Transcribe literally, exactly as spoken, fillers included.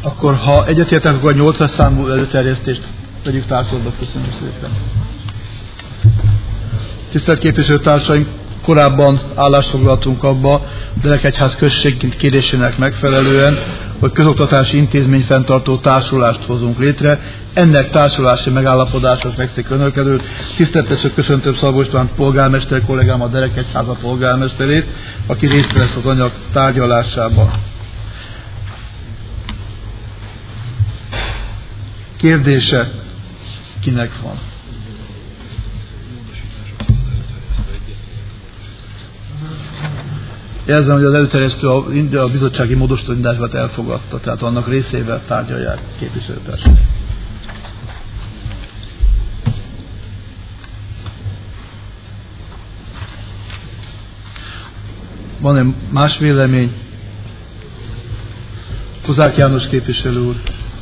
Akkor, ha egyetértek, akkor a nyolcas számú előterjesztést tegyük társadalmat. Köszönöm szépen. Tisztelt képviselőtársaink, korábban állást foglaltunk abba, a Derekegyház községként kérésének megfelelően, hogy közoktatási intézmény fenntartó társulást hozunk létre. Ennek társulási megállapodásra fekszik önök előtt. Tiszteletesen köszöntöm Szabó István polgármester kollégám, a Derekegyháza polgármesterét, aki részt vesz az anyag tárgyalásában. Kérdése kinek van? Jelzem, hogy az előterjesztő a, a bizottsági módosítását elfogadta, tehát annak részével tárgyalják képviselőtársak. Van-e más vélemény? Kozák János képviselő úr.